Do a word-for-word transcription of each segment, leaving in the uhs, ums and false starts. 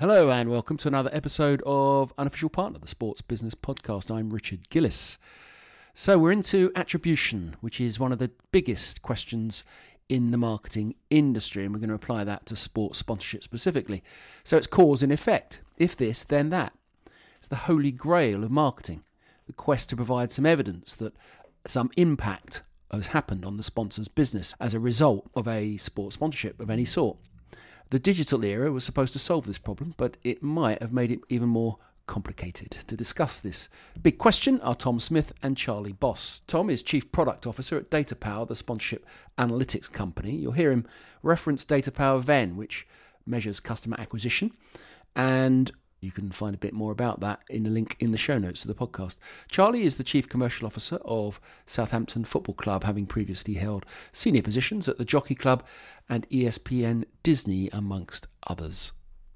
Hello and welcome to another episode of Unofficial Partner, the Sports Business Podcast. I'm Richard Gillis. So we're into attribution, which is one of the biggest questions in the marketing industry, and we're going to apply that to sports sponsorship specifically. So it's cause and effect. If this, then that. It's the holy grail of marketing, the quest to provide some evidence that some impact has happened on the sponsor's business as a result of a sports sponsorship of any sort. The digital era was supposed to solve this problem, but it might have made it even more complicated. To discuss this big question are Tom Smith and Charlie Boss. Tom is Chief Product Officer at DataPower, the sponsorship analytics company. You'll hear him reference DataPower Venn, which measures customer acquisition, and you can find a bit more about that in the link in the show notes of the podcast. Charlie is the Chief Commercial Officer of Southampton Football Club, having previously held senior positions at the Jockey Club and E S P N Disney, amongst others.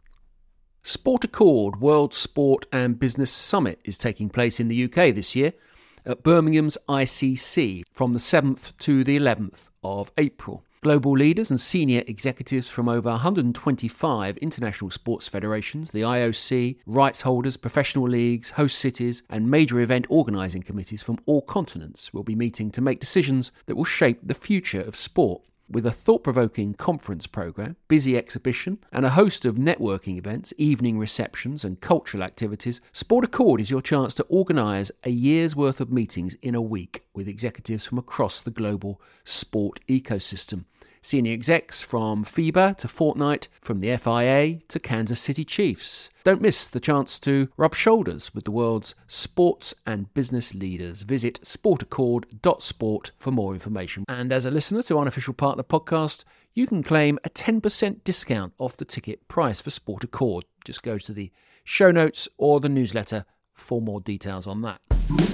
Sport Accord World Sport and Business Summit is taking place in the U K this year at Birmingham's I C C from the seventh to the eleventh of April. Global leaders and senior executives from over one hundred twenty-five international sports federations, the I O C, rights holders, professional leagues, host cities, and major event organising committees from all continents will be meeting to make decisions that will shape the future of sport. With a thought-provoking conference programme, busy exhibition, and a host of networking events, evening receptions and cultural activities, Sport Accord is your chance to organise a year's worth of meetings in a week with executives from across the global sport ecosystem. Senior execs from FIBA to Fortnite, from the F I A to Kansas City Chiefs. Don't miss the chance to rub shoulders with the world's sports and business leaders. Visit sport accord dot sport for more information. And as a listener to Unofficial Partner Podcast, you can claim a ten percent discount off the ticket price for Sport Accord. Just go to the show notes or the newsletter for more details on that.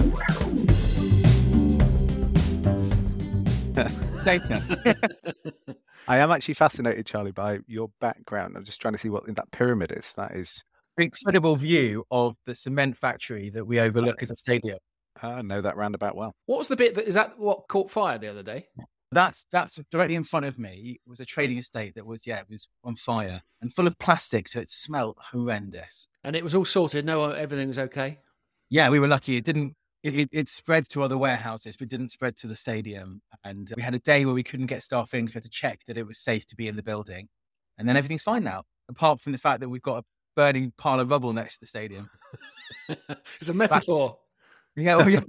Data. I am actually fascinated, Charlie, by your background. I'm just trying to see what that pyramid is. That is incredible view of the cement factory that we overlook as a stadium. I know that roundabout well. What was the bit that is that what caught fire the other day? That's that's directly in front of me. It was a trading estate that was yeah, it was on fire and full of plastic, so it smelled horrendous. And it was all sorted. No, everything was okay. Yeah, we were lucky. It didn't. It, it, it spread to other warehouses, but didn't spread to the stadium. And we had a day where we couldn't get staff in, so we had to check that it was safe to be in the building. And then everything's fine now, apart from the fact that we've got a burning pile of rubble next to the stadium. It's a metaphor. But, yeah, well, yeah.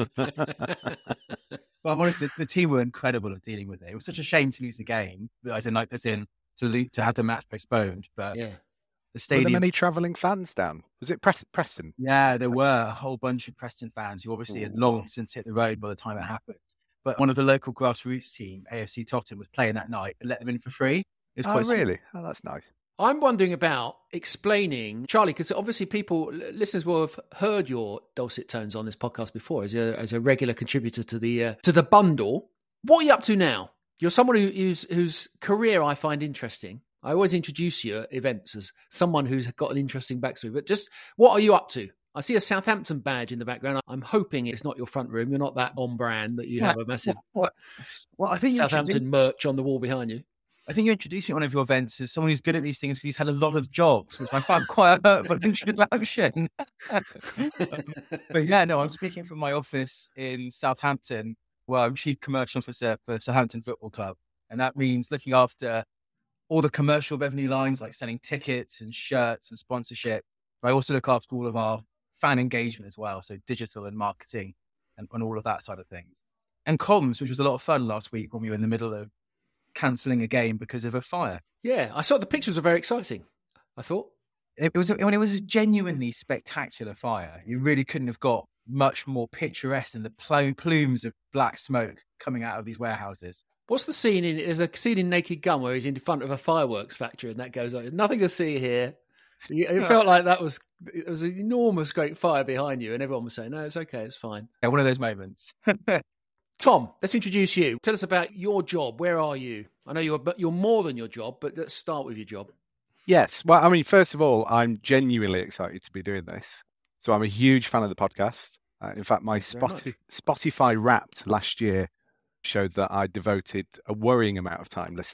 Well, I'm honest, the, the team were incredible at dealing with it. It was such a shame to lose the game, as in, like, as in to, lo- to have the match postponed. But yeah. The stadium. Were there many travelling fans down? Was it Pres- Preston? Yeah, there were a whole bunch of Preston fans who obviously had long since hit the road by the time it happened. But one of the local grassroots team, A F C Tottenham, was playing that night and let them in for free. It was oh, quite really? Oh, that's nice. I'm wondering about explaining, Charlie, because obviously people, listeners will have heard your dulcet tones on this podcast before as a, as a regular contributor to the uh, to the bundle. What are you up to now? You're someone who, whose whose career I find interesting. I always introduce you at events as someone who's got an interesting backstory, but just what are you up to? I see a Southampton badge in the background. I'm hoping it's not your front room. You're not that on brand that you yeah. have a massive well, well, I think Southampton merch on the wall behind you. I think you introduced me at one of your events as someone who's good at these things because he's had a lot of jobs, which I find quite a hurtful introduction. But yeah, no, I'm speaking from my office in Southampton, where I'm Chief Commercial Officer for Southampton Football Club. And that means looking after all the commercial revenue lines, like selling tickets and shirts and sponsorship. But I also look after all of our fan engagement as well, so digital and marketing and, and all of that side of things. And comms, which was a lot of fun last week when we were in the middle of cancelling a game because of a fire. Yeah, I saw the pictures were very exciting, I thought. It was when it was a genuinely spectacular fire. You really couldn't have got much more picturesque than the pl- plumes of black smoke coming out of these warehouses. What's the scene in, there's a scene in Naked Gun where he's in front of a fireworks factory and that goes on. Nothing to see here. It felt like that was, it was an enormous great fire behind you and everyone was saying, no, it's okay, it's fine. Yeah, one of those moments. Tom, let's introduce you. Tell us about your job. Where are you? I know you're, you're more than your job, but let's start with your job. Yes. Well, I mean, first of all, I'm genuinely excited to be doing this. So I'm a huge fan of the podcast. Uh, in fact, my Spotify, Spotify Wrapped last year showed that I devoted a worrying amount of time listening.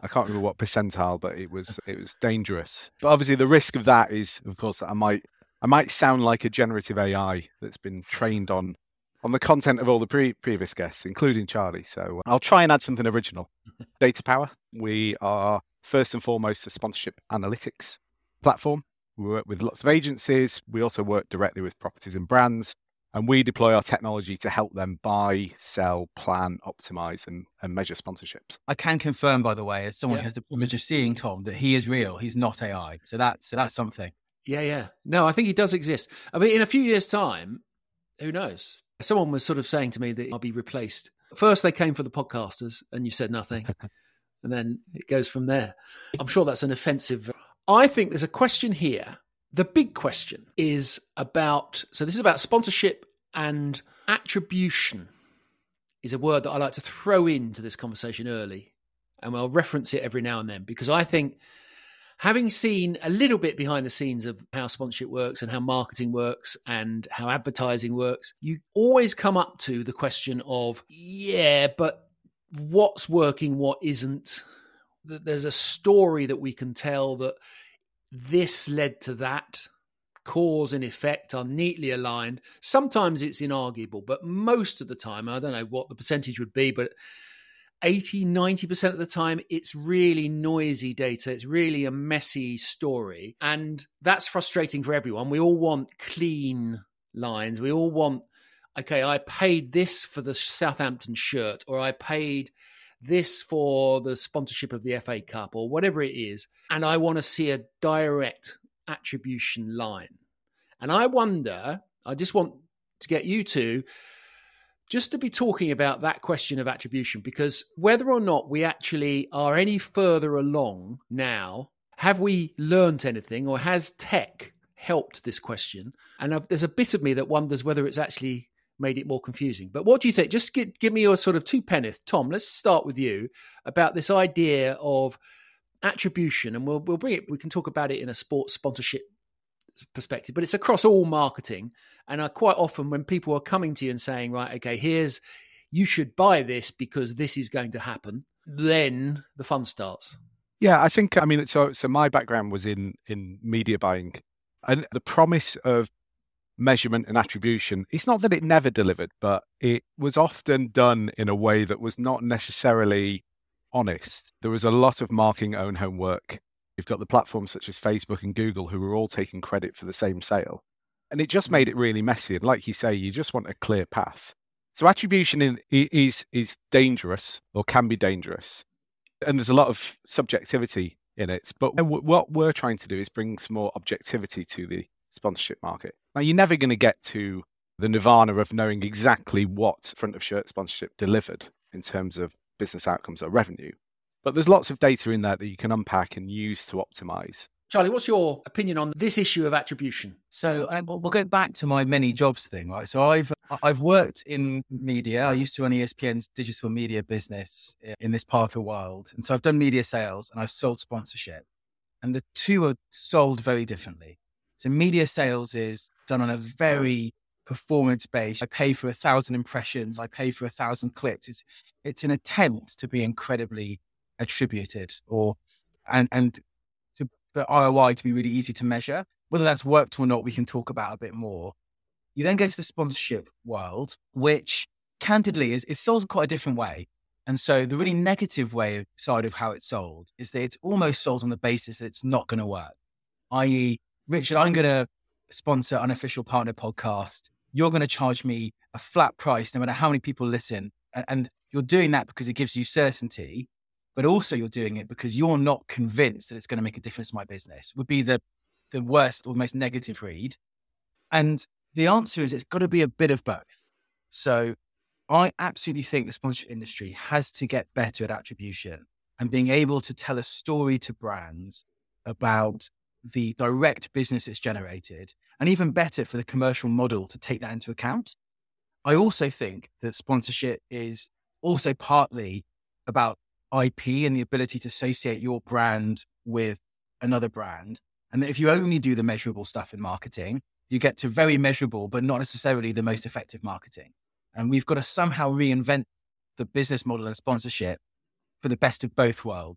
I can't remember what percentile, but it was it was dangerous. But obviously, the risk of that is, of course, that I might I might sound like a generative A I that's been trained on on the content of all the pre- previous guests, including Charlie. So I'll try and add something original. Data Power. We are first and foremost a sponsorship analytics platform. We work with lots of agencies. We also work directly with properties and brands. And we deploy our technology to help them buy, sell, plan, optimize, and, and measure sponsorships. I can confirm, by the way, as someone Yeah. who has the privilege of seeing Tom, that he is real. He's not A I. So that's so that's something. Yeah, yeah. No, I think he does exist. I mean, in a few years' time, who knows? Someone was sort of saying to me that I'll be replaced. First, they came for the podcasters, and you said nothing. And then it goes from there. I'm sure that's an offensive. I think there's a question here. The big question is about, so this is about sponsorship, and attribution is a word that I like to throw into this conversation early. And I'll reference it every now and then, because I think, having seen a little bit behind the scenes of how sponsorship works and how marketing works and how advertising works, you always come up to the question of, yeah, but what's working, what isn't? There's a story that we can tell that this led to that. Cause and effect are neatly aligned. Sometimes it's inarguable, but most of the time, I don't know what the percentage would be, but eighty, ninety percent of the time, it's really noisy data. It's really a messy story. And that's frustrating for everyone. We all want clean lines. We all want, okay, I paid this for the Southampton shirt, or I paid this for the sponsorship of the F A Cup, or whatever it is. And I want to see a direct attribution line. And I wonder, I just want to get you to just to be talking about that question of attribution, because whether or not we actually are any further along now, have we learnt anything, or has tech helped this question? And I've, there's a bit of me that wonders whether it's actually made it more confusing. But what do you think? Just give, give me your sort of two penneth. Tom, let's start with you about this idea of attribution, and we'll we'll bring it. We can talk about it in a sports sponsorship perspective, but it's across all marketing. And I quite often, when people are coming to you and saying, right, okay, here's, you should buy this because this is going to happen, then the fun starts. Yeah, I think, I mean, so so my background was in in media buying, and the promise of measurement and attribution, it's not that it never delivered, but it was often done in a way that was not necessarily honest. There was a lot of marking own homework. You've got the platforms such as Facebook and Google who were all taking credit for the same sale. And it just made it really messy. And like you say, you just want a clear path. So attribution in, is is dangerous, or can be dangerous. And there's a lot of subjectivity in it. But what we're trying to do is bring some more objectivity to the sponsorship market. Now, you're never going to get to the nirvana of knowing exactly what front of shirt sponsorship delivered in terms of business outcomes or revenue. But there's lots of data in there that you can unpack and use to optimize. Charlie, what's your opinion on this issue of attribution? So um, we'll go back to my many jobs thing, right? So I've I've worked in media. I used to run E S P N's digital media business in this part of the world. And so I've done media sales and I've sold sponsorship. And the two are sold very differently. So media sales is done on a very performance based. I pay for a thousand impressions. I pay for a thousand clicks. It's it's an attempt to be incredibly attributed, or and and to for R O I to be really easy to measure. Whether that's worked or not, we can talk about a bit more. You then go to the sponsorship world, which candidly is, is sold quite a different way. And so the really negative way side of how it's sold is that it's almost sold on the basis that it's not going to work. that is, Richard, I'm going to sponsor Unofficial Partner Podcast. You're going to charge me a flat price no matter how many people listen. And, and you're doing that because it gives you certainty, but also you're doing it because you're not convinced that it's going to make a difference to my business, would be the, the worst or most negative read. And the answer is it's got to be a bit of both. So I absolutely think the sponsorship industry has to get better at attribution and being able to tell a story to brands about the direct business it's generated, and even better for the commercial model to take that into account. I also think that sponsorship is also partly about I P and the ability to associate your brand with another brand. And that if you only do the measurable stuff in marketing, you get to very measurable, but not necessarily the most effective marketing. And we've got to somehow reinvent the business model and sponsorship for the best of both worlds.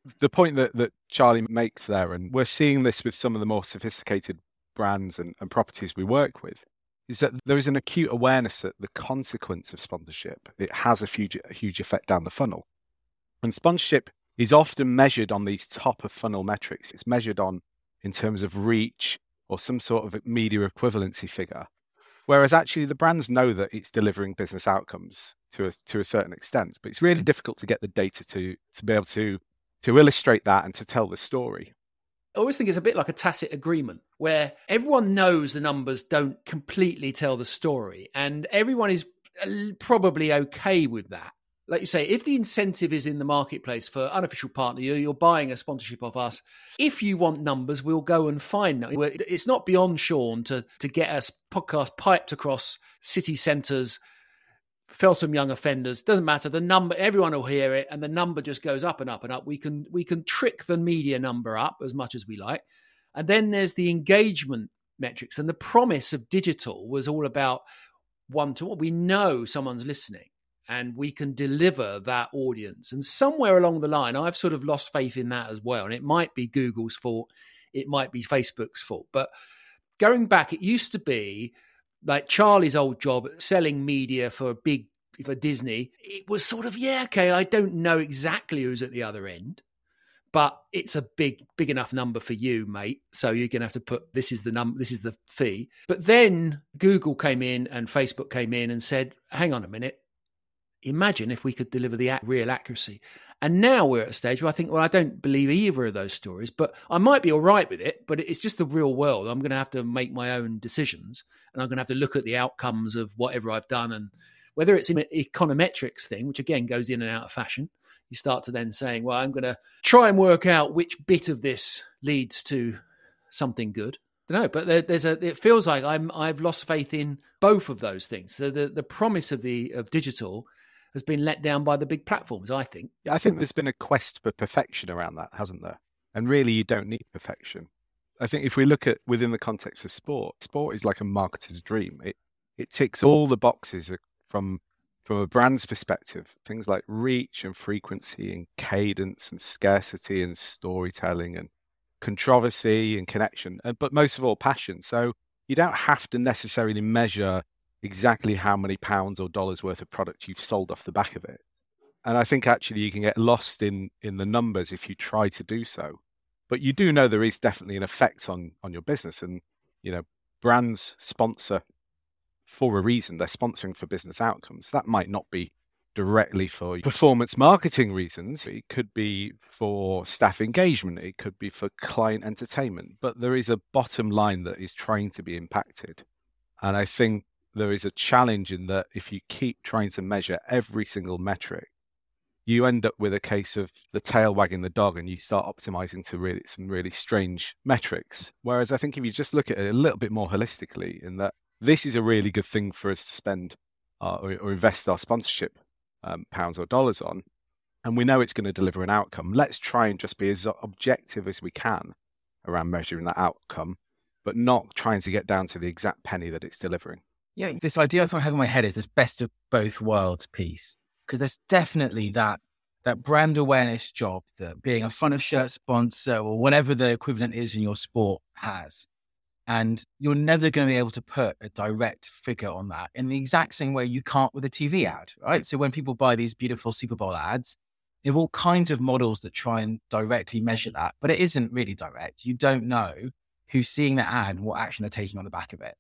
the point that, that Charlie makes there, and we're seeing this with some of the more sophisticated brands and, and properties we work with, is that there is an acute awareness that the consequence of sponsorship, it has a huge, a huge effect down the funnel. And sponsorship is often measured on these top of funnel metrics. It's measured on in terms of reach or some sort of media equivalency figure. Whereas actually the brands know that it's delivering business outcomes to a, to a certain extent, but it's really difficult to get the data to, to be able to, to illustrate that and to tell the story. I always think it's a bit like a tacit agreement where everyone knows the numbers don't completely tell the story and everyone is probably okay with that. Like you say, if the incentive is in the marketplace for unofficial partner, you're, you're buying a sponsorship of us. If you want numbers, we'll go and find them. It's not beyond Sean to, to get us podcast piped across city centres, Feltham Young Offenders. Doesn't matter. The number, everyone will hear it, and the number just goes up and up and up. We can we can trick the media number up as much as we like. And then there's the engagement metrics. And the promise of digital was all about one to one. We know someone's listening. And we can deliver that audience. And somewhere along the line, I've sort of lost faith in that as well. And it might be Google's fault. It might be Facebook's fault. But going back, it used to be like Charlie's old job selling media for a big, for Disney. It was sort of, yeah, okay, I don't know exactly who's at the other end, but it's a big, big enough number for you, mate. So you're going to have to put, this is the number, this is the fee. But then Google came in and Facebook came in and said, hang on a minute. Imagine if we could deliver the real accuracy. And now we're at a stage where I think, well, I don't believe either of those stories, but I might be all right with it, but it's just the real world. I'm going to have to make my own decisions and I'm going to have to look at the outcomes of whatever I've done. And whether it's an econometrics thing, which again goes in and out of fashion, you start to then saying, well, I'm going to try and work out which bit of this leads to something good. I don't know, but there, there's a. It feels like I'm. I've lost faith in both of those things. So the, the promise of the of digital has been let down by the big platforms, I think. Yeah, I think there's been a quest for perfection around that, hasn't there? And really, you don't need perfection. I think if we look at within the context of sport, sport is like a marketer's dream. It it ticks all the boxes from from a brand's perspective. Things like reach and frequency and cadence and scarcity and storytelling and controversy and connection, but most of all, passion. So you don't have to necessarily measure exactly how many pounds or dollars worth of product you've sold off the back of it. And I think actually you can get lost in in the numbers if you try to do so. But you do know there is definitely an effect on on your business. And, you know, brands sponsor for a reason. They're sponsoring for business outcomes. That might not be directly for performance marketing reasons. It could be for staff engagement. It could be for client entertainment. But there is a bottom line that is trying to be impacted. And I think there is a challenge in that if you keep trying to measure every single metric, you end up with a case of the tail wagging the dog and you start optimizing to really some really strange metrics. Whereas I think if you just look at it a little bit more holistically, in that this is a really good thing for us to spend uh, or, or invest our sponsorship um, pounds or dollars on, and we know it's going to deliver an outcome, let's try and just be as objective as we can around measuring that outcome, but not trying to get down to the exact penny that it's delivering. Yeah, this idea I have in my head is this best of both worlds piece, because there's definitely that that brand awareness job that being a front of shirt sponsor or whatever the equivalent is in your sport has. And you're never going to be able to put a direct figure on that in the exact same way you can't with a T V ad, right? So when people buy these beautiful Super Bowl ads, there are all kinds of models that try and directly measure that, but it isn't really direct. You don't know who's seeing the ad and what action they're taking on the back of it.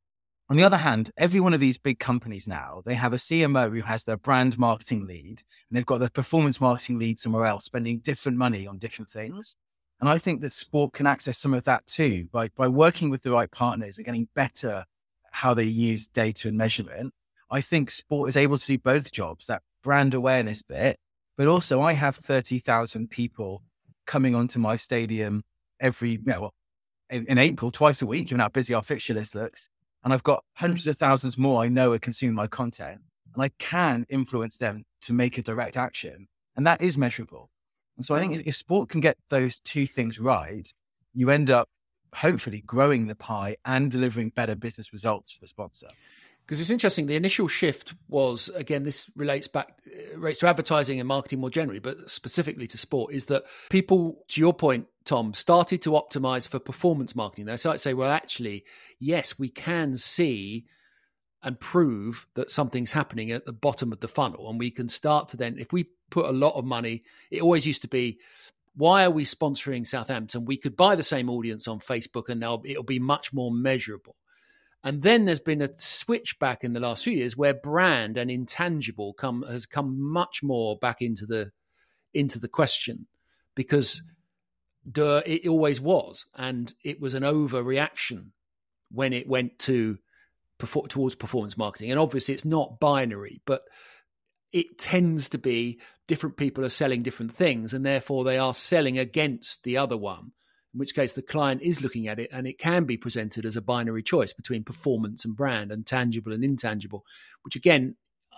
On the other hand, every one of these big companies now, they have a C M O who has their brand marketing lead, and they've got their performance marketing lead somewhere else, spending different money on different things. And I think that sport can access some of that too, by, by working with the right partners and getting better at how they use data and measurement. I think sport is able to do both jobs, that brand awareness bit, but also I have thirty thousand people coming onto my stadium every, you know, well, in, in April, twice a week, given how busy our fixture list looks. And I've got hundreds of thousands more I know are consuming my content, and I can influence them to make a direct action. And that is measurable. And so I think if sport can get those two things right, you end up hopefully growing the pie and delivering better business results for the sponsor. Because it's interesting, the initial shift was, again, this relates back relates to advertising and marketing more generally, but specifically to sport, is that people, to your point, Tom, started to optimize for performance marketing. They started to say, well, actually, yes, we can see and prove that something's happening at the bottom of the funnel. And we can start to then, if we put a lot of money, it always used to be, why are we sponsoring Southampton? We could buy the same audience on Facebook and it'll be much more measurable. And then there's been a switch back in the last few years where brand and intangible come has come much more back into the into the question, because duh, it always was, and it was an overreaction when it went to towards performance marketing. And obviously, it's not binary, but it tends to be different people are selling different things, and therefore they are selling against the other one. In which case the client is looking at it and it can be presented as a binary choice between performance and brand and tangible and intangible, which again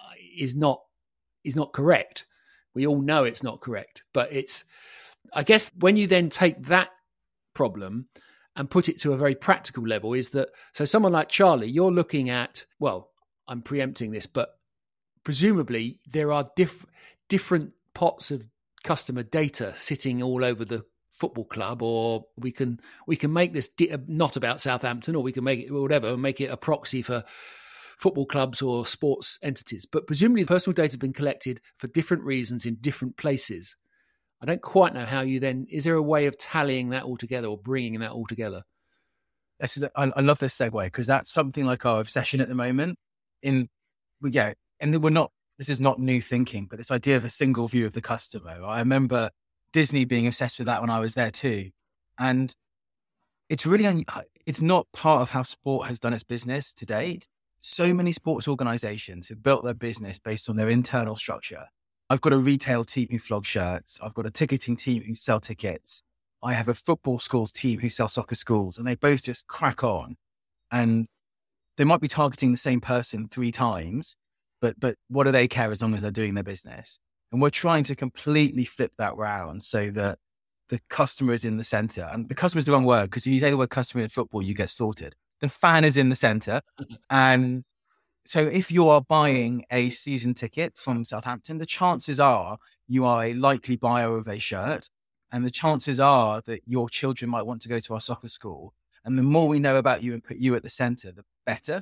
is not is not correct. We all know it's not correct, but it's, I guess when you then take that problem and put it to a very practical level, is that, so someone like Charlie, you're looking at, well, I'm preempting this, but presumably there are diff- different pots of customer data sitting all over the football club, or we can we can make this di- not about Southampton, or we can make it whatever, make it a proxy for football clubs or sports entities. But presumably personal data has been collected for different reasons in different places. I don't quite know how you then, is there a way of tallying that all together or bringing that all together? This is, I, I love this segue, because that's something like our obsession at the moment. In yeah, and we're not, this is not new thinking, but this idea of a single view of the customer. I remember Disney being obsessed with that when I was there too. And it's really, un- it's not part of how sport has done its business to date. So many sports organizations have built their business based on their internal structure. I've got a retail team who flog shirts. I've got a ticketing team who sell tickets. I have a football schools team who sell soccer schools, and they both just crack on. And they might be targeting the same person three times, but, but what do they care as long as they're doing their business? And we're trying to completely flip that round so that the customer is in the center. And the customer is the wrong word, because if you say the word customer in football, you get slaughtered. The fan is in the center. And so if you are buying a season ticket from Southampton, the chances are you are a likely buyer of a shirt. And the chances are that your children might want to go to our soccer school. And the more we know about you and put you at the center, the better.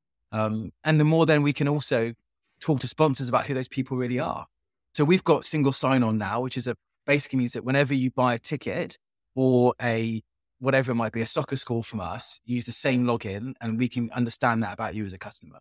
Um, and the more then we can also talk to sponsors about who those people really are. So we've got single sign-on now, which is a basically means that whenever you buy a ticket or a whatever it might be, a soccer school from us, use the same login, and we can understand that about you as a customer.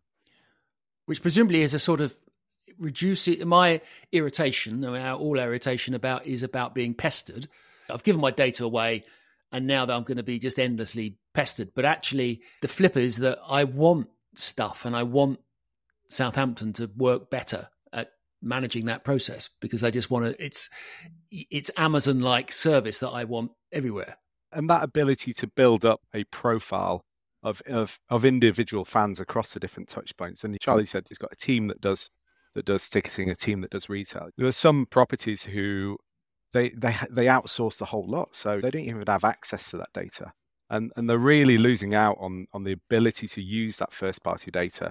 Which presumably is a sort of reduce it. My irritation, I mean, all irritation about is about being pestered. I've given my data away, and now that I'm going to be just endlessly pestered. But actually, the flip is that I want stuff, and I want Southampton to work better at managing that process, because I just want to, it's it's Amazon-like service that I want everywhere. And that ability to build up a profile of, of of individual fans across the different touch points. And Charlie said he's got a team that does that does ticketing, a team that does retail. There are some properties who they they they outsource the whole lot, so they don't even have access to that data. And and they're really losing out on on the ability to use that first party data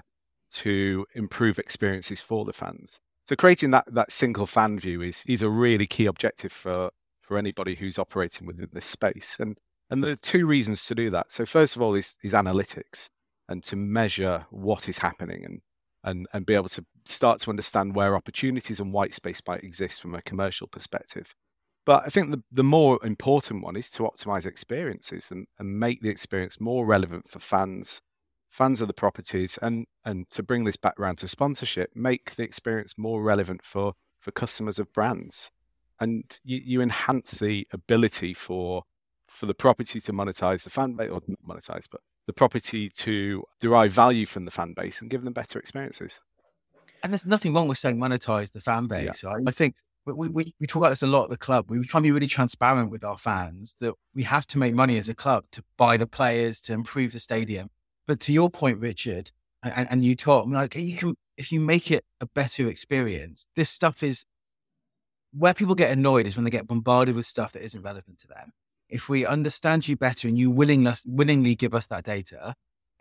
to improve experiences for the fans. So creating that that single fan view is is a really key objective for for anybody who's operating within this space. And and there are two reasons to do that. So first of all is, is analytics, and to measure what is happening, and and and be able to start to understand where opportunities and white space might exist from a commercial perspective. But I think the, the more important one is to optimize experiences and, and make the experience more relevant for fans, fans of the properties, and and to bring this back around to sponsorship, make the experience more relevant for, for customers of brands. And you, you enhance the ability for for the property to monetize the fan base, or not monetize, but the property to derive value from the fan base and give them better experiences. And there's nothing wrong with saying monetize the fan base. Yeah. Right? I think we, we we talk about this a lot at the club. We try and be really transparent with our fans that we have to make money as a club to buy the players, to improve the stadium. But to your point, Richard, and, and you talk, like you can, if you make it a better experience, this stuff is where people get annoyed is when they get bombarded with stuff that isn't relevant to them. If we understand you better and you willingness, willingly give us that data,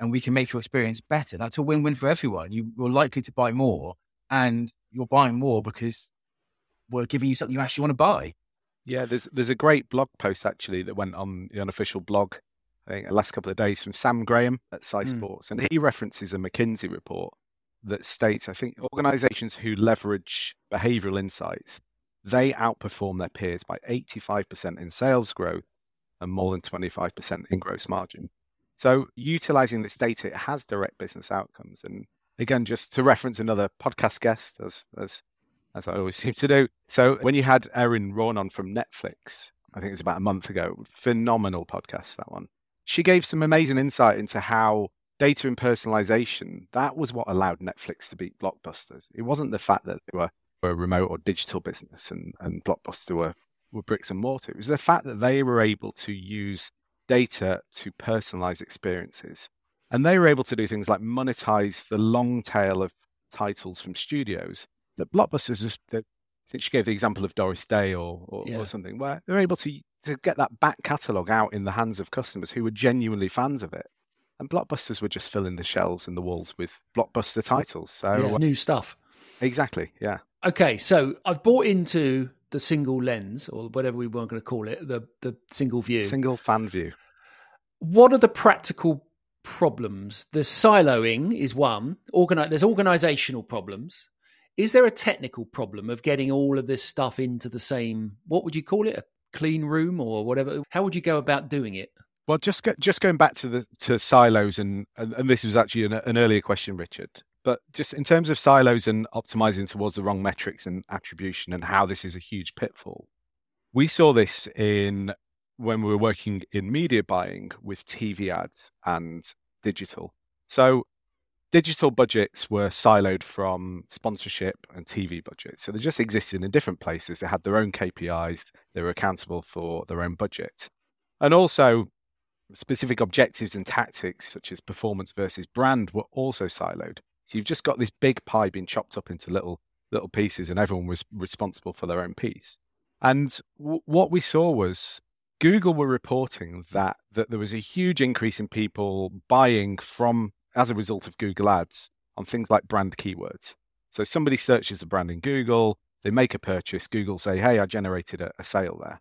and we can make your experience better. That's a win-win for everyone. You, you're likely to buy more, and you're buying more because we're giving you something you actually want to buy. Yeah, there's there's a great blog post actually that went on the unofficial blog, I think, the last couple of days from Sam Graham at Sci Sports, mm. and he references a McKinsey report that states, I think, organizations who leverage behavioral insights, they outperform their peers by eighty-five percent in sales growth and more than twenty-five percent in gross margin. So utilizing this data, it has direct business outcomes. And again, just to reference another podcast guest, as as as I always seem to do. So when you had Erin Rawn on from Netflix, I think it was about a month ago, phenomenal podcast, that one. She gave some amazing insight into how data and personalization, that was what allowed Netflix to beat Blockbusters. It wasn't the fact that they were, were a remote or digital business and, and Blockbuster were, were bricks and mortar. It was the fact that they were able to use data to personalize experiences. And they were able to do things like monetize the long tail of titles from studios that Blockbusters, was, that, I think she gave the example of Doris Day or, or, yeah. or something, where they're able to, to get that back catalogue out in the hands of customers who were genuinely fans of it. And Blockbusters were just filling the shelves and the walls with blockbuster titles. So yeah, new stuff. Exactly, yeah. Okay, so I've bought into the single lens, or whatever we were going to call it, the, the single view. Single fan view. What are the practical problems? The siloing is one. Organi- there's organizational problems. Is there a technical problem of getting all of this stuff into the same, what would you call it, a clean room or whatever? How would you go about doing it? Well, just go, just going back to the to silos, and, and, and this was actually an, an earlier question, Richard, but just in terms of silos and optimizing towards the wrong metrics and attribution and how this is a huge pitfall, we saw this in when we were working in media buying with T V ads and digital. So digital budgets were siloed from sponsorship and T V budgets. So they just existed in different places. They had their own K P Is. They were accountable for their own budget. And also specific objectives and tactics, such as performance versus brand, were also siloed. So you've just got this big pie being chopped up into little little pieces, and everyone was responsible for their own piece. And w- what we saw was Google were reporting that that there was a huge increase in people buying from, as a result of Google Ads, on things like brand keywords. So somebody searches a brand in Google, they make a purchase, Google say, hey, I generated a, a sale there.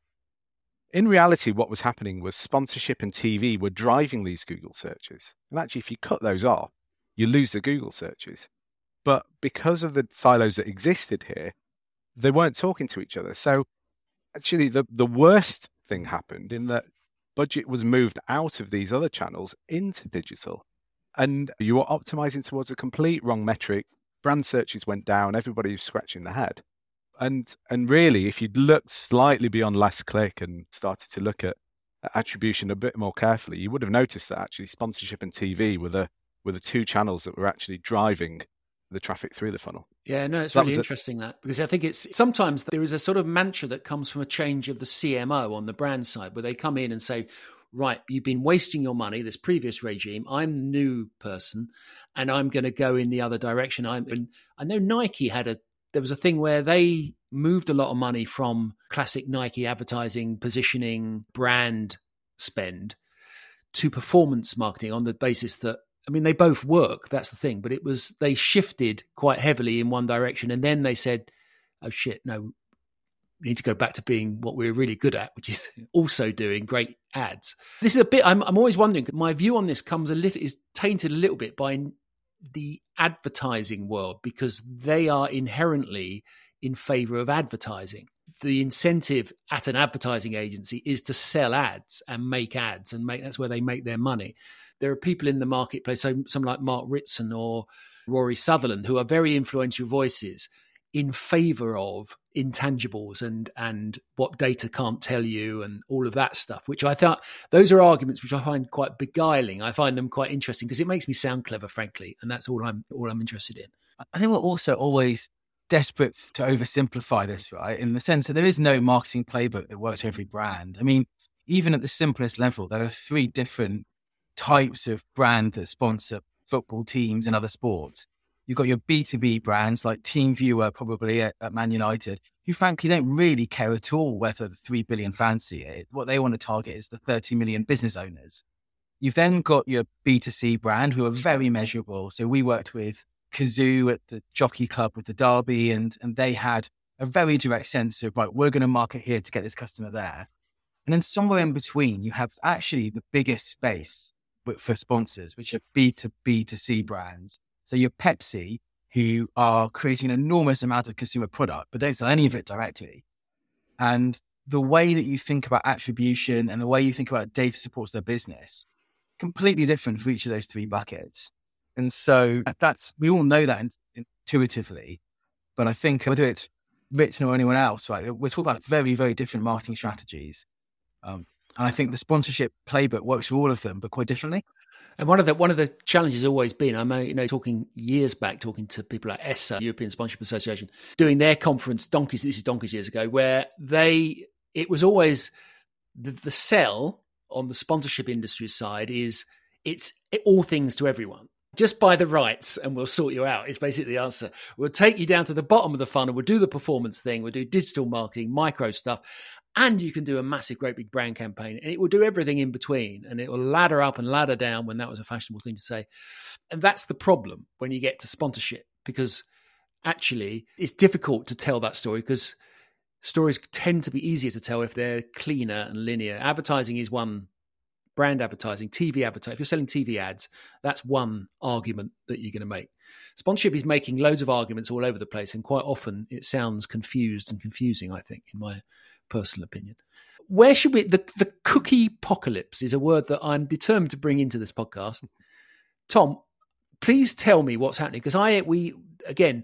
In reality, what was happening was sponsorship and T V were driving these Google searches. And actually, if you cut those off, you lose the Google searches. But because of the silos that existed here, they weren't talking to each other. So actually, the, the worst thing happened in that budget was moved out of these other channels into digital. And you were optimizing towards a complete wrong metric. Brand searches went down. Everybody was scratching their head. And and really, if you'd looked slightly beyond last click and started to look at attribution a bit more carefully, you would have noticed that actually sponsorship and T V were the were the two channels that were actually driving the traffic through the funnel. Yeah, no, it's so really interesting a- that because I think it's sometimes there is a sort of mantra that comes from a change of the C M O on the brand side, where they come in and say, right, you've been wasting your money, this previous regime. I'm the new person and I'm going to go in the other direction. I'm, and I know Nike had a, there was a thing where they moved a lot of money from classic Nike advertising, positioning, brand spend to performance marketing on the basis that, I mean, they both work. That's the thing. But it was, they shifted quite heavily in one direction. And then they said, oh shit, no, we need to go back to being what we're really good at, which is also doing great ads. This is a bit, I'm, I'm always wondering, my view on this comes a little, is tainted a little bit by the advertising world because they are inherently in favor of advertising. The incentive at an advertising agency is to sell ads and make ads and make, that's where they make their money. There are people in the marketplace, so someone like Mark Ritson or Rory Sutherland, who are very influential voices in favor of intangibles and and what data can't tell you and all of that stuff, which I thought, those are arguments which I find quite beguiling. I find them quite interesting because it makes me sound clever, frankly, and that's all I'm all I'm interested in. I think we're also always desperate to oversimplify this, right? In the sense that there is no marketing playbook that works for every brand. I mean, even at the simplest level, there are three different types of brand that sponsor football teams and other sports. You've got your B two B brands like TeamViewer, probably at, at Man United, who frankly don't really care at all whether the three billion fans see it. What they want to target is the thirty million business owners. You've then got your B two C brand who are very measurable. So we worked with Kazoo at the Jockey Club with the Derby, and, and they had a very direct sense of, right, we're going to market here to get this customer there. And then somewhere in between, you have actually the biggest space for sponsors, which are B two B to C brands. So you're Pepsi, who are creating an enormous amount of consumer product, but don't sell any of it directly. And the way that you think about attribution and the way you think about data supports their business, completely different for each of those three buckets. And so that's, we all know that intuitively, but I think whether it's Ritson or anyone else, right, we're talking about very, very different marketing strategies. Um, and I think the sponsorship playbook works for all of them, but quite differently. And one of the one of the challenges has always been, I'm you know talking years back, talking to people like E S A, European Sponsorship Association, doing their conference, Donkeys. This is Donkeys years ago, where they it was always the, the sell on the sponsorship industry side is it's all things to everyone. Just buy the rights and we'll sort you out. Is basically the answer. We'll take you down to the bottom of the funnel. We'll do the performance thing. We'll do digital marketing, micro stuff. And you can do a massive, great big brand campaign, and it will do everything in between, and it will ladder up and ladder down when that was a fashionable thing to say. And that's the problem when you get to sponsorship, because actually it's difficult to tell that story, because stories tend to be easier to tell if they're cleaner and linear. Advertising is one, brand advertising, T V advertising. If you're selling T V ads, that's one argument that you're going to make. Sponsorship is making loads of arguments all over the place, and quite often it sounds confused and confusing, I think, in my personal opinion. Where should we, the, the cookie apocalypse is a word that I'm determined to bring into this podcast. Tom, please tell me what's happening. Because I, we, again,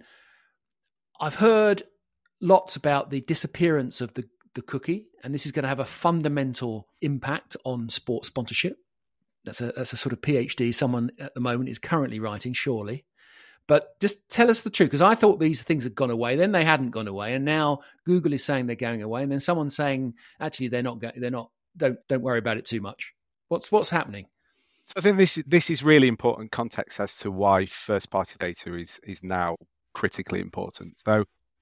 I've heard lots about the disappearance of the, the cookie, and this is going to have a fundamental impact on sports sponsorship. That's a, that's a sort of PhD someone at the moment is currently writing, surely. But just tell us the truth, because I thought these things had gone away, then they hadn't gone away, and now Google is saying they're going away, and then someone's saying actually they're not. They're not. Don't don't worry about it too much. What's what's happening? So I think this this is really important context as to why first party data is is now critically important. So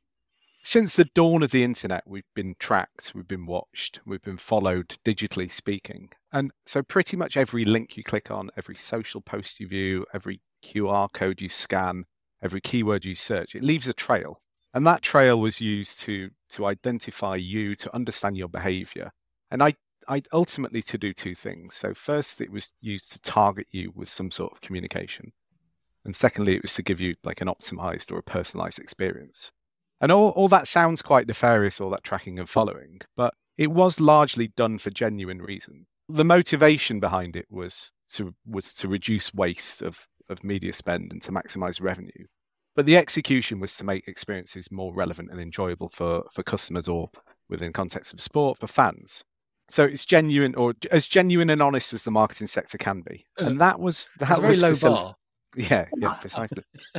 since the dawn of the internet, we've been tracked, we've been watched, we've been followed, digitally speaking, and so pretty much every link you click on, every social post you view, every Q R code you scan, every keyword you search, it leaves a trail. And that trail was used to to identify you, to understand your behavior. And I, I ultimately to do two things. So first, it was used to target you with some sort of communication. And secondly, it was to give you like an optimized or a personalized experience. And all, all that sounds quite nefarious, all that tracking and following, but it was largely done for genuine reason. The motivation behind it was to was to reduce waste of of media spend and to maximize revenue. But the execution was to make experiences more relevant and enjoyable for, for customers, or within context of sport, for fans. So it's genuine, or as genuine and honest as the marketing sector can be. And that was that That's a very was low facil- bar. Yeah, yeah, precisely.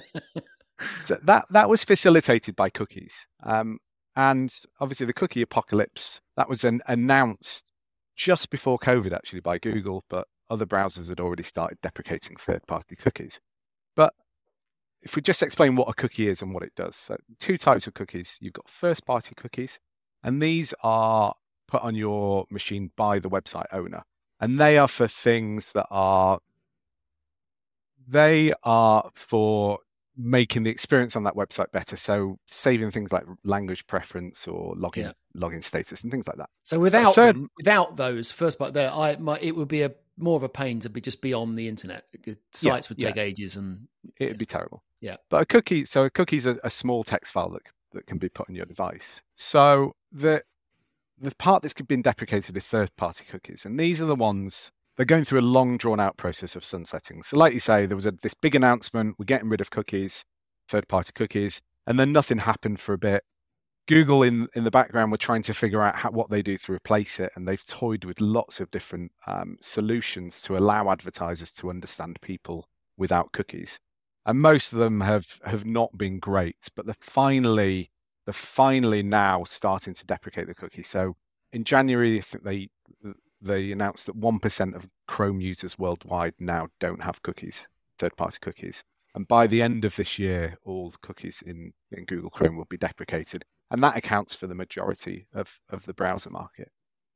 So that that was facilitated by cookies. Um, and obviously the cookie apocalypse, that was an, announced just before COVID actually by Google, but other browsers had already started deprecating third-party cookies. But if we just explain what a cookie is and what it does. So two types of cookies. You've got first-party cookies, and these are put on your machine by the website owner. And they are for things that are, they are for making the experience on that website better. So saving things like language preference or login yeah. login status and things like that. So without third, them, without those first part there, I my, it would be a more of a pain to be just be on the internet. Sites yeah, would take yeah. ages, and it'd yeah. be terrible. Yeah, but a cookie. So a cookie is a, a small text file that that can be put on your device. So the the part that's been deprecated is third party cookies, and these are the ones. They're going through a long, drawn-out process of sunsetting. So like you say, there was a, this big announcement, we're getting rid of cookies, third-party cookies, and then nothing happened for a bit. Google, in, in the background, were trying to figure out how, what they do to replace it, and they've toyed with lots of different um, solutions to allow advertisers to understand people without cookies. And most of them have, have not been great, but they're finally, they're finally now starting to deprecate the cookie. So in January, I think they... they announced that one percent of Chrome users worldwide now don't have cookies, third-party cookies. And by the end of this year, all cookies in, in Google Chrome will be deprecated. And that accounts for the majority of, of the browser market. I think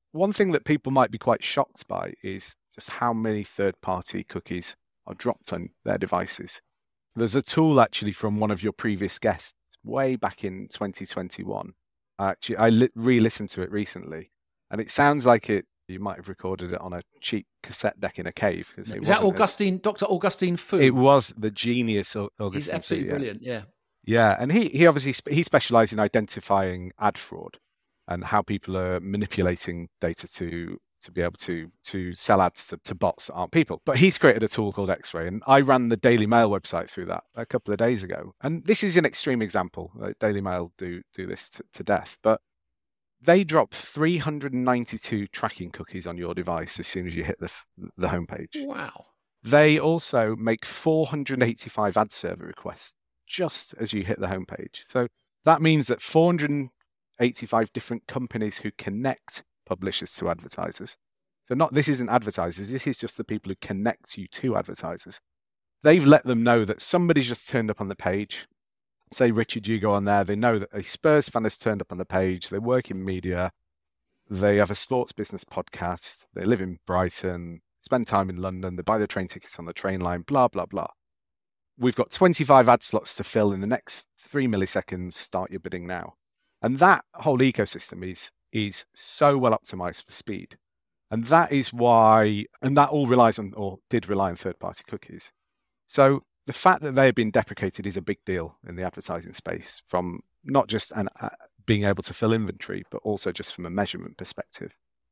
one thing that people might be quite shocked by is just how many third-party cookies are dropped on their devices. There's a tool actually from one of your previous guests way back in twenty twenty-one. Actually, I li- re-listened to it recently, and it sounds like it. You might have recorded it on a cheap cassette deck in a cave. It Is that Augustine, as, Doctor Augustine Fu? It was the genius Augustine He's absolutely Fu, yeah. brilliant, yeah. Yeah, and he, he obviously he specialised in identifying ad fraud and how people are manipulating data to to be able to to sell ads to, to bots that aren't people. But he's created a tool called X-Ray, and I ran the Daily Mail website through that a couple of days ago. And this is an extreme example. Like Daily Mail do do this to, to death, but they drop three hundred ninety-two tracking cookies on your device as soon as you hit the the homepage. Wow. They also make four hundred eighty-five ad server requests just as you hit the homepage. So that means that four hundred eighty-five different companies who connect publishers to advertisers. So not this isn't advertisers, this is just the people who connect you to advertisers. They've let them know that somebody's just turned up on the page. Say, Richard, you go on there, they know that a Spurs fan has turned up on the page, they work in media, they have a sports business podcast, they live in Brighton, spend time in London, they buy their train tickets on the train line, blah, blah, blah. We've got twenty-five ad slots to fill in the next three milliseconds, start your bidding now. And that whole ecosystem is is so well optimized for speed. And that is why, and that all relies on, or did rely on third-party cookies. So the fact that they've been deprecated is a big deal in the advertising space, from not just an, uh, being able to fill inventory, but also just from a measurement perspective.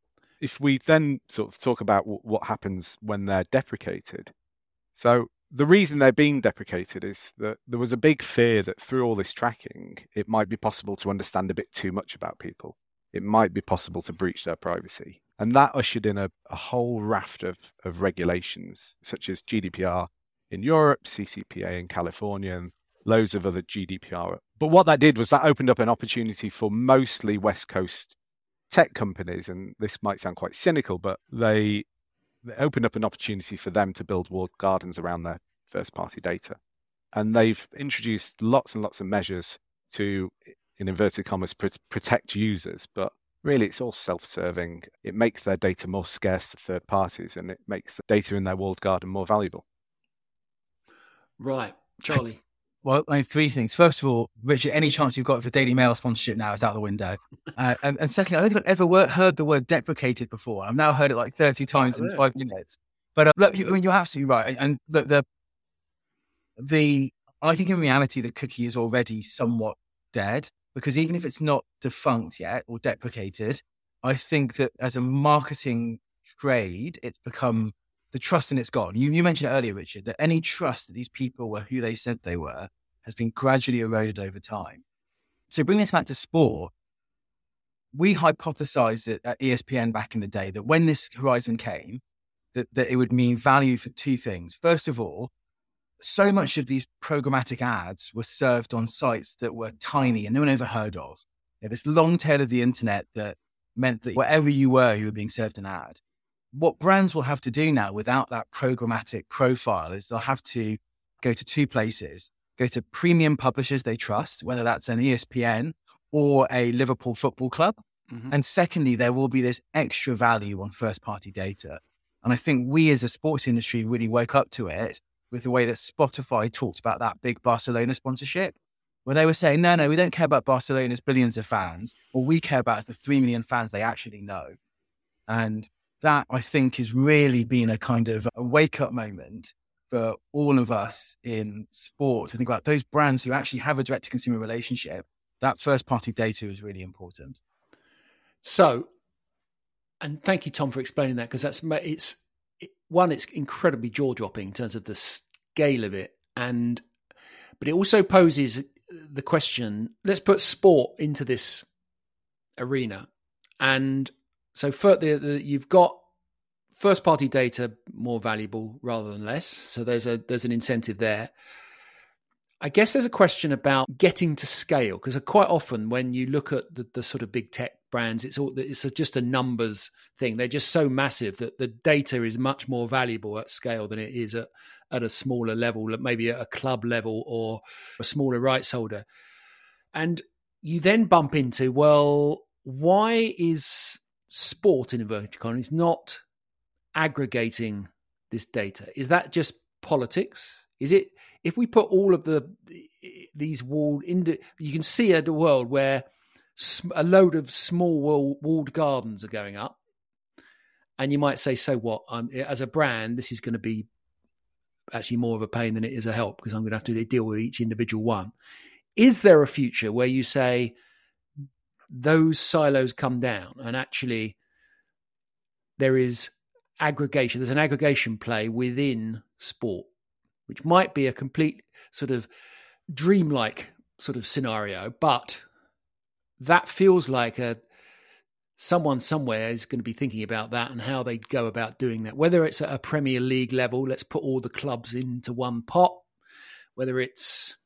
If we then sort of talk about w- what happens when they're deprecated, so the reason they're being deprecated is that there was a big fear that through all this tracking, it might be possible to understand a bit too much about people. It might be possible to breach their privacy. And that ushered in a, a whole raft of, of regulations, such as G D P R in Europe, C C P A in California, and loads of other G D P R. But what that did was that opened up an opportunity for mostly West Coast tech companies, and this might sound quite cynical, but they, they opened up an opportunity for them to build walled gardens around their first-party data. And they've introduced lots and lots of measures to, in inverted commas, pr- protect users, but really it's all self-serving. It makes their data more scarce to third parties, and it makes the data in their walled garden more valuable. Right. Charlie? Well, I mean, three things. First of all, Richard, any chance you've got for Daily Mail sponsorship now is out the window. Uh, and, and second, I don't think I've ever word, heard the word deprecated before. I've now heard it like thirty times oh, in five minutes. But uh, look, I mean, you're absolutely right. And look, the, the, I think in reality, the cookie is already somewhat dead, because even if it's not defunct yet or deprecated, I think that as a marketing trade, it's become the trust in it's gone. You, you mentioned earlier, Richard, that any trust that these people were who they said they were has been gradually eroded over time. So bring this back to sport. We hypothesized it at E S P N back in the day that when this horizon came, that, that it would mean value for two things. First of all, so much of these programmatic ads were served on sites that were tiny and no one ever heard of. You know, this long tail of the internet that meant that wherever you were, you were being served an ad. What brands will have to do now without that programmatic profile is they'll have to go to two places, go to premium publishers they trust, whether that's an E S P N or a Liverpool Football Club. Mm-hmm. And secondly, there will be this extra value on first-party data. And I think we as a sports industry really woke up to it with the way that Spotify talked about that big Barcelona sponsorship, where they were saying, no, no, we don't care about Barcelona's billions of fans. All we care about is the three million fans they actually know. And that, I think, has really been a kind of a wake-up moment for all of us in sport to think about those brands who actually have a direct-to-consumer relationship. That first-party data is really important. So, and thank you, Tom, for explaining that, because that's it's it, one, it's incredibly jaw-dropping in terms of the scale of it, and but it also poses the question: let's put sport into this arena, and so for the, the, you've got first-party data more valuable rather than less. So there's a there's an incentive there. I guess there's a question about getting to scale, because quite often when you look at the, the sort of big tech brands, it's all it's just a numbers thing. They're just so massive that the data is much more valuable at scale than it is at, at a smaller level, maybe at a club level or a smaller rights holder. And you then bump into, well, why is sport in inverted commas not aggregating this data? Is that just politics? Is it, if we put all of the these walled into, you can see a world where a load of small wall, walled gardens are going up, and you might say, so what? I'm, as a brand, this is going to be actually more of a pain than it is a help, because I'm going to have to deal with each individual one. Is there a future where you say those silos come down and actually there is aggregation, there's an aggregation play within sport, which might be a complete sort of dreamlike sort of scenario, but that feels like a someone somewhere is going to be thinking about that and how they go about doing that. Whether it's at a Premier League level, let's put all the clubs into one pot, whether it's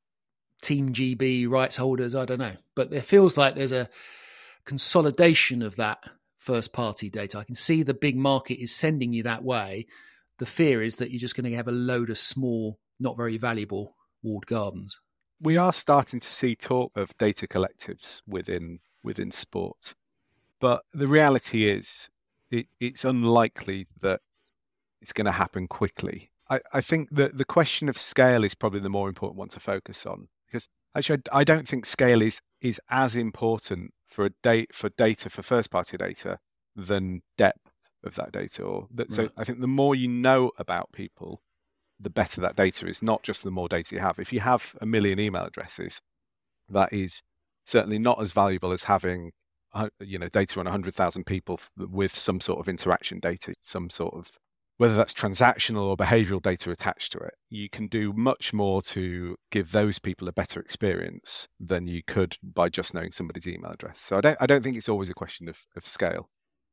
Team G B rights holders, I don't know. But it feels like there's a consolidation of that first party data. I can see the big market is sending you that way. The fear is that you're just going to have a load of small, not very valuable walled gardens. We are starting to see talk of data collectives within within sport. But the reality is it, it's unlikely that it's going to happen quickly. I, I think that the question of scale is probably the more important one to focus on, because actually I don't think scale is is as important for a date for data for first party data than depth of that data. Or that, right. So I think the more you know about people, the better that data is, not just the more data you have. If you have a million email addresses, that is certainly not as valuable as having, you know, data on one hundred thousand people with some sort of interaction data, some sort of, whether that's transactional or behavioral data attached to it. You can do much more to give those people a better experience than you could by just knowing somebody's email address. So I don't, I don't think it's always a question of, of scale.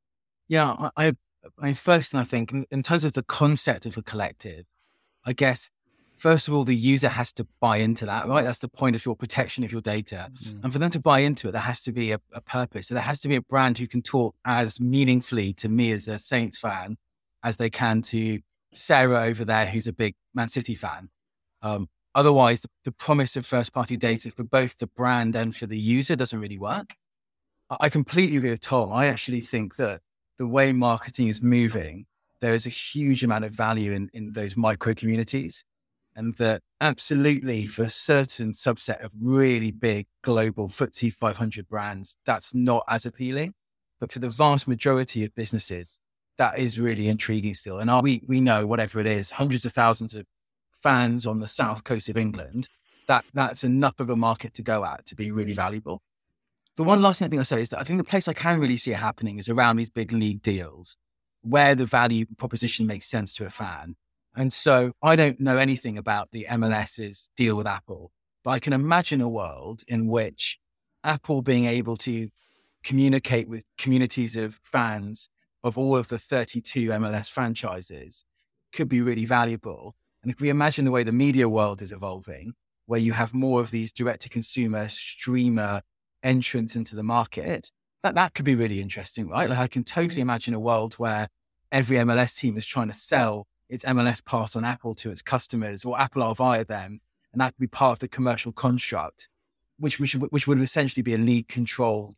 Yeah, I, I first, I think in, in terms of the concept of a collective, I guess, first of all, the user has to buy into that, right? That's the point of your protection of your data. Mm. And for them to buy into it, there has to be a, a purpose. So there has to be a brand who can talk as meaningfully to me as a Saints fan as they can to Sarah over there, who's a big Man City fan. Um, otherwise, the, the promise of first-party data for both the brand and for the user doesn't really work. I, I completely agree with Tom. I actually think that the way marketing is moving, there is a huge amount of value in, in those micro communities, and that absolutely for a certain subset of really big global F T S E five hundred brands, that's not as appealing. But for the vast majority of businesses, that is really intriguing still. And we, we know, whatever it is, hundreds of thousands of fans on the south coast of England, that that's enough of a market to go at to be really valuable. The one last thing I think I'll say is that I think the place I can really see it happening is around these big league deals, where the value proposition makes sense to a fan. And so I don't know anything about the M L S's deal with Apple, but I can imagine a world in which Apple being able to communicate with communities of fans of all of the thirty-two M L S franchises could be really valuable. And if we imagine the way the media world is evolving, where you have more of these direct-to-consumer streamer entrants into the market, that, that could be really interesting, right? Like I can totally imagine a world where every M L S team is trying to sell its M L S pass on Apple to its customers, or Apple are via them, and that could be part of the commercial construct, which, which, which would essentially be a league-controlled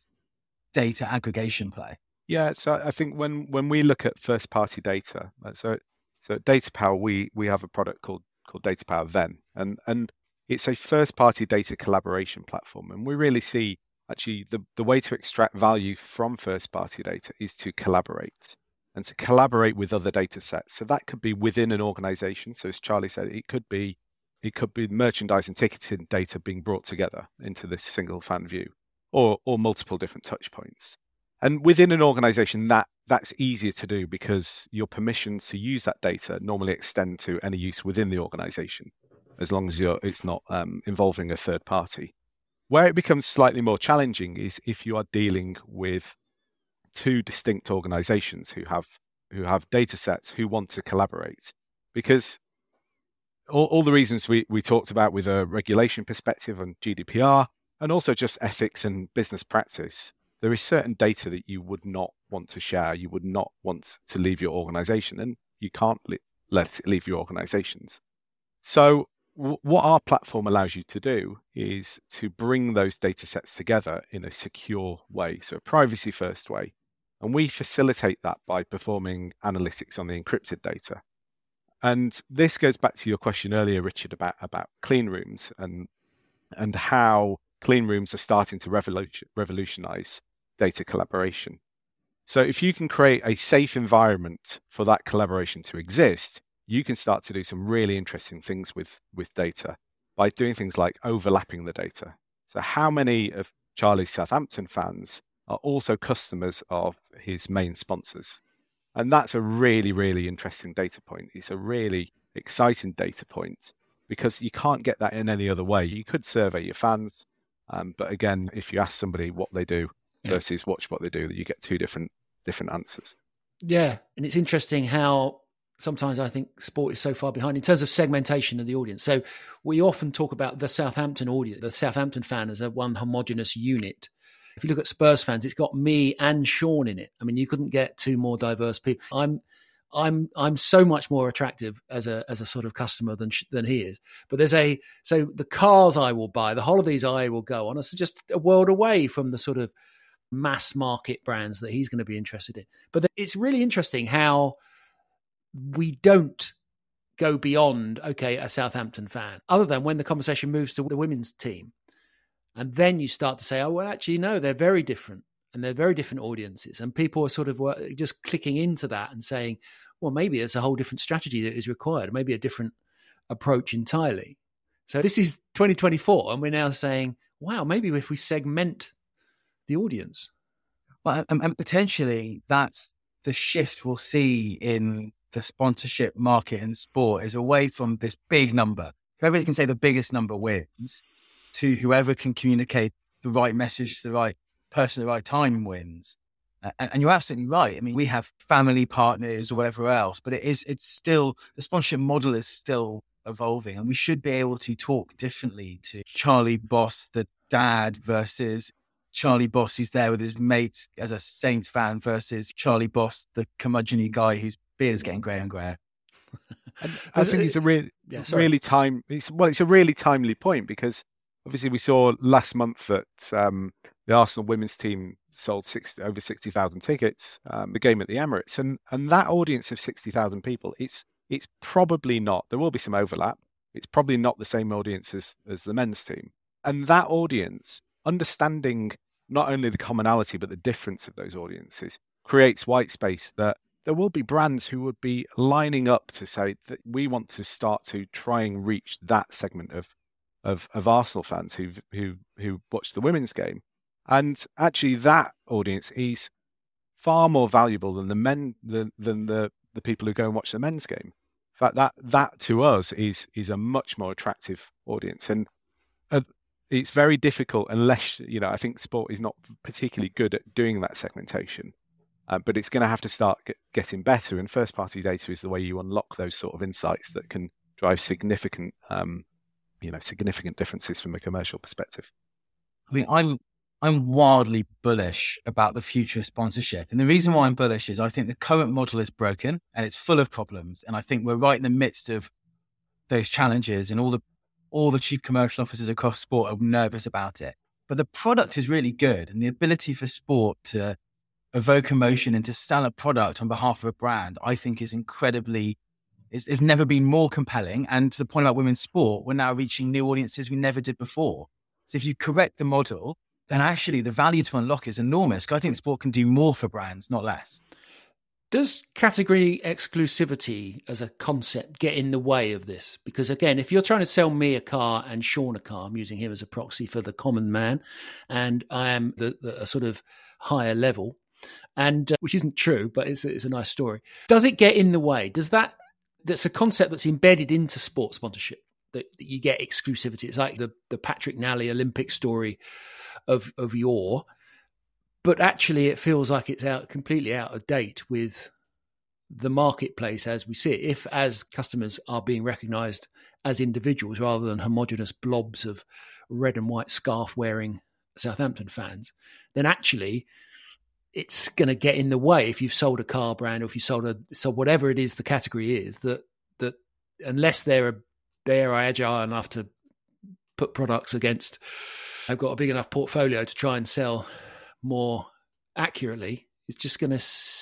data aggregation play. Yeah, so I think when, when we look at first-party data, so so at DataPower, we we have a product called called DataPower Venn, and and it's a first-party data collaboration platform, and we really see actually the the way to extract value from first-party data is to collaborate and to collaborate with other data sets. So that could be within an organization. So as Charlie said, it could be it could be merchandise and ticketing data being brought together into this single fan view, or or multiple different touch points. And within an organization, that that's easier to do because your permissions to use that data normally extend to any use within the organization, as long as you're, it's not um, involving a third party. Where it becomes slightly more challenging is if you are dealing with two distinct organizations who have who have data sets who want to collaborate, because all, all the reasons we, we talked about with a regulation perspective on G D P R, and also just ethics and business practice, there is certain data that you would not want to share, you would not want to leave your organization, and you can't li- let it leave your organizations. So w- what our platform allows you to do is to bring those data sets together in a secure way, so a privacy first way, And we facilitate that by performing analytics on the encrypted data. And this goes back to your question earlier, Richard, about, about clean rooms and and how clean rooms are starting to revolution, revolutionize data collaboration. So if you can create a safe environment for that collaboration to exist, you can start to do some really interesting things with, with data by doing things like overlapping the data. So how many of Charlie's Southampton fans are also customers of his main sponsors? And that's a really, really interesting data point. It's a really exciting data point because you can't get that in any other way. You could survey your fans, um, but again, if you ask somebody what they do versus yeah. watch what they do, you get two different different answers. Yeah, and it's interesting how sometimes I think sport is so far behind in terms of segmentation of the audience. So we often talk about the Southampton audience, the Southampton fan as a one homogenous unit. If you look at Spurs fans, it's got me and Sean in it. I mean, you couldn't get two more diverse people. I'm, I'm, I'm so much more attractive as a as a sort of customer than than he is. But there's a so the cars I will buy, the holidays I will go on, are just a world away from the sort of mass market brands that he's going to be interested in. But it's really interesting how we don't go beyond okay a Southampton fan, other than when the conversation moves to the women's team. And then you start to say, oh, well, actually, no, they're very different and they're very different audiences. And people are sort of just clicking into that and saying, well, maybe there's a whole different strategy that is required, maybe a different approach entirely. So this is twenty twenty-four, and we're now saying, wow, maybe if we segment the audience. Well, and, and potentially that's the shift we'll see in the sponsorship market in sport is away from this big number. Whoever can say the biggest number wins, to whoever can communicate the right message to the right person at the right time wins. And, and you're absolutely right. I mean, we have family partners or whatever else, but it is, it's still, the sponsorship model is still evolving, and we should be able to talk differently to Charlie Boss, the dad, versus Charlie Boss who's there with his mates as a Saints fan versus Charlie Boss, the curmudgeon-y guy whose beard is getting grey and grey. I think it's a really, yeah, really time. It's, well, it's a really timely point because obviously we saw last month that um, the Arsenal women's team sold sixty, over sixty thousand tickets, um, the game at the Emirates, and and that audience of sixty thousand people, it's it's probably not. There will be some overlap. It's probably not the same audience as as the men's team, and that audience, understanding not only the commonality but the difference of those audiences, creates white space that there will be brands who would be lining up to say that we want to start to try and reach that segment of of, of Arsenal fans who who who watch the women's game. And actually that audience is far more valuable than the men than, than the, the people who go and watch the men's game. In fact, that that to us is is a much more attractive audience. And uh, it's very difficult unless, you know, I think sport is not particularly good at doing that segmentation. Uh, but it's going to have to start get, getting better. And first-party data is the way you unlock those sort of insights that can drive significant, um, you know, significant differences from a commercial perspective. I mean, I'm I'm wildly bullish about the future of sponsorship, and the reason why I'm bullish is I think the current model is broken and it's full of problems. And I think we're right in the midst of those challenges, and all the all the chief commercial officers across sport are nervous about it. But the product is really good, and the ability for sport to evoke emotion and to sell a product on behalf of a brand, I think is incredibly, is, is never been more compelling. And to the point about women's sport, we're now reaching new audiences we never did before. So if you correct the model, then actually the value to unlock is enormous. I think sport can do more for brands, not less. Does category exclusivity as a concept get in the way of this? Because again, if you're trying to sell me a car and Sean a car, I'm using him as a proxy for the common man, and I am the, the a sort of higher level, and uh, which isn't true, but it's, it's a nice story. Does it get in the way? Does that, that's a concept that's embedded into sports sponsorship, that, that you get exclusivity. It's like the, the Patrick Nally Olympic story of, of yore, but actually it feels like it's out completely out of date with the marketplace as we see it. If as customers are being recognised as individuals rather than homogenous blobs of red and white scarf wearing Southampton fans, then actually it's going to get in the way if you've sold a car brand or if you sold a, so whatever it is the category is, that that unless they're they're agile enough to put products against, they've got a big enough portfolio to try and sell more accurately, it's just going to,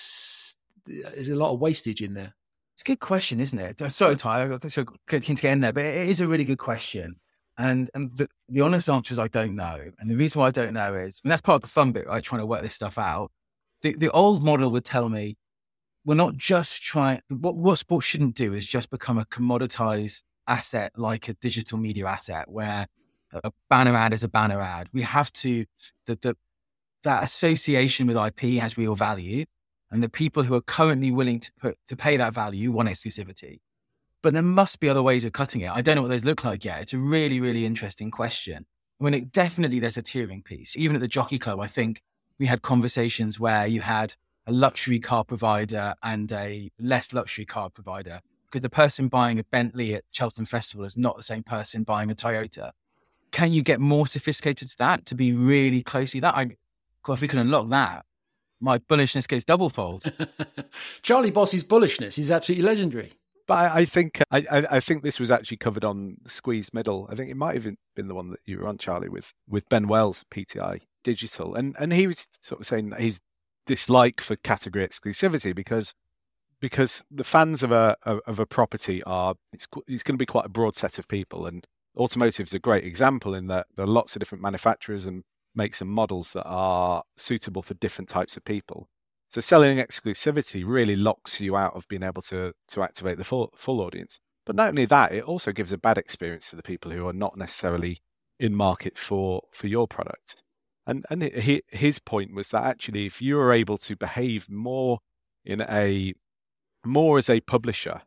there's a lot of wastage in there. It's a good question, isn't it? Sorry, Ty, I got so keen to get in there, but it is a really good question. And and the, the honest answer is I don't know. And the reason why I don't know is, I mean, that's part of the fun bit, right? Trying to work this stuff out. The, the old model would tell me, we're not just trying, what, what sports shouldn't do is just become a commoditized asset like a digital media asset where a banner ad is a banner ad. We have to, the, the, that association with I P has real value, and the people who are currently willing to put to pay that value want exclusivity. But there must be other ways of cutting it. I don't know what those look like yet. It's a really, really interesting question. I mean, it, definitely there's a tiering piece. Even at the Jockey Club, I think we had conversations where you had a luxury car provider and a less luxury car provider, because the person buying a Bentley at Cheltenham Festival is not the same person buying a Toyota. Can you get more sophisticated to that to be really closely that? I, God, if we can unlock that, my bullishness goes double fold. Charlie Boss's bullishness is absolutely legendary. But I, I think I, I think this was actually covered on Squeeze Middle. I think it might have been the one that you were on, Charlie, with with Ben Wells, P T I Digital, and and he was sort of saying that his dislike for category exclusivity because because the fans of a of a property are it's it's going to be quite a broad set of people, and automotive is a great example in that there are lots of different manufacturers and makes and models that are suitable for different types of people. So selling exclusivity really locks you out of being able to to activate the full full audience. But not only that, it also gives a bad experience to the people who are not necessarily in market for for your product. And and he, his point was that actually, if you are able to behave more in a more as a publisher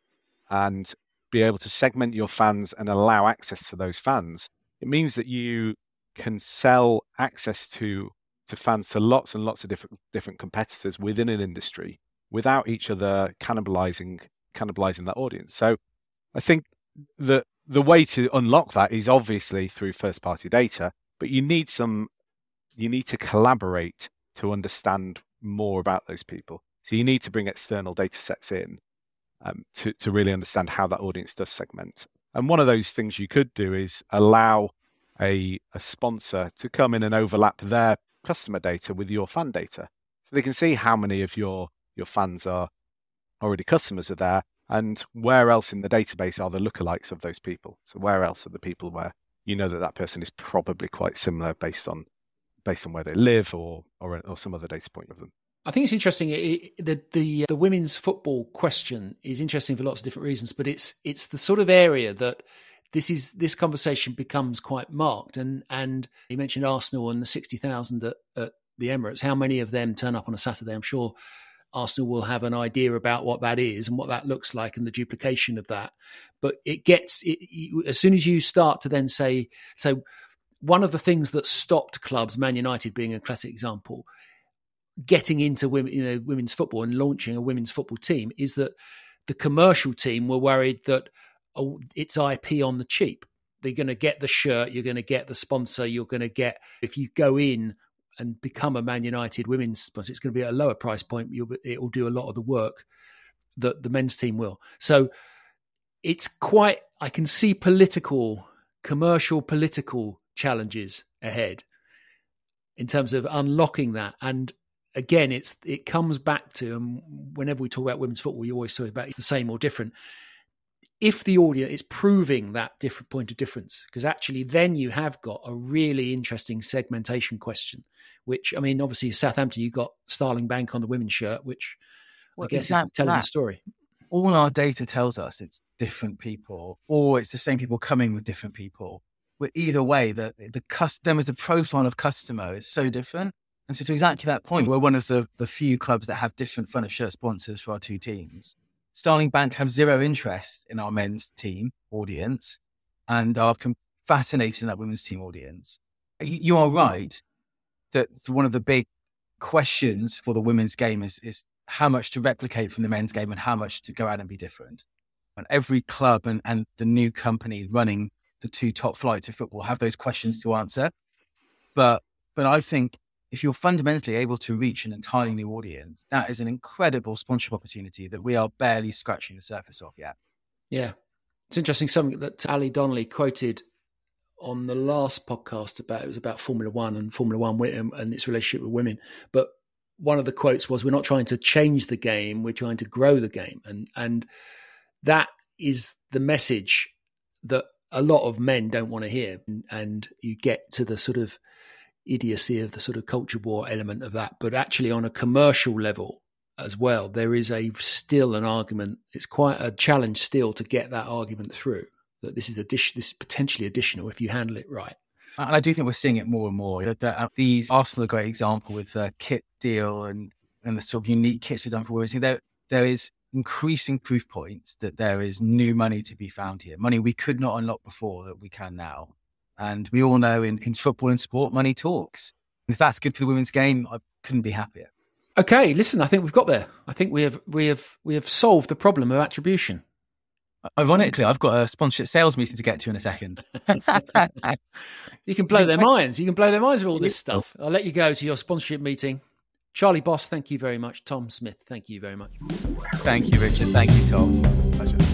and be able to segment your fans and allow access to those fans, it means that you can sell access to to fans to lots and lots of different different competitors within an industry without each other cannibalizing cannibalizing that audience. So I think that the way to unlock that is obviously through first party data, but you need some you need to collaborate to understand more about those people. So you need to bring external data sets in um, to to really understand how that audience does segment. And one of those things you could do is allow a a sponsor to come in and overlap their customer data with your fan data, so they can see how many of your your fans are already customers are there, and where else in the database are the lookalikes of those people. So where else are the people where you know that that person is probably quite similar based on based on where they live or or, or some other data point of them. I think it's interesting. It, the the the women's football question is interesting for lots of different reasons, but it's it's the sort of area that this is this conversation becomes quite marked. And and you mentioned Arsenal and the sixty thousand at, at the Emirates. How many of them turn up on a Saturday? I'm sure Arsenal will have an idea about what that is and what that looks like and the duplication of that. But it gets it, you, as soon as you start to then say so. One of the things that stopped clubs, Man United being a classic example, getting into women, you know, women's football and launching a women's football team is that the commercial team were worried that oh, it's I P on the cheap. They're going to get the shirt, you're going to get the sponsor, you're going to get, if you go in and become a Man United women's sponsor, it's going to be at a lower price point. You'll, it will do a lot of the work that the men's team will. So it's quite, I can see political, commercial, political challenges ahead in terms of unlocking that. And again, it's it comes back to, and whenever we talk about women's football, you always talk about it's the same or different. If the audience is proving that different point of difference, because actually then you have got a really interesting segmentation question, which, I mean, obviously Southampton, you got Starling Bank on the women's shirt, which well, I guess exactly is telling that. The story. All our data tells us it's different people, or it's the same people coming with different people. But either way, the the customer as a profile of customer is so different. And so to exactly that point, we're one of the, the few clubs that have different front of shirt sponsors for our two teams. Starling Bank have zero interest in our men's team audience and are fascinated in that women's team audience. You, you are right that one of the big questions for the women's game is, is how much to replicate from the men's game and how much to go out and be different. And every club and, and the new company running the two top flights of football have those questions to answer. But but I think if you're fundamentally able to reach an entirely new audience, that is an incredible sponsorship opportunity that we are barely scratching the surface of yet. Yeah. It's interesting, something that Ali Donnelly quoted on the last podcast about, it was about Formula One and Formula One and its relationship with women. But one of the quotes was, "We're not trying to change the game; we're trying to grow the game," and and that is the message that a lot of men don't want to hear. And you get to the sort of idiocy of the sort of culture war element of that, but actually on a commercial level as well, there is a still an argument. It's quite a challenge still to get that argument through that this is addition, this is potentially additional if you handle it right. And I do think we're seeing it more and more. That, that these Arsenal are a great example with the kit deal and and the sort of unique kits they've done for women. There there is increasing proof points that there is new money to be found here, money we could not unlock before that we can now. And we all know in, in football and sport, money talks. If that's good for the women's game, I couldn't be happier. Okay, listen, I think we've got there. I think we have we have we have solved the problem of attribution. Ironically, I've got a sponsorship sales meeting to get to in a second. You can blow their minds. You can blow their minds with all this stuff. I'll let you go to your sponsorship meeting. Charlie Boss, thank you very much. Tom Smith, thank you very much. Thank you, Richard. Thank you, Tom. Pleasure.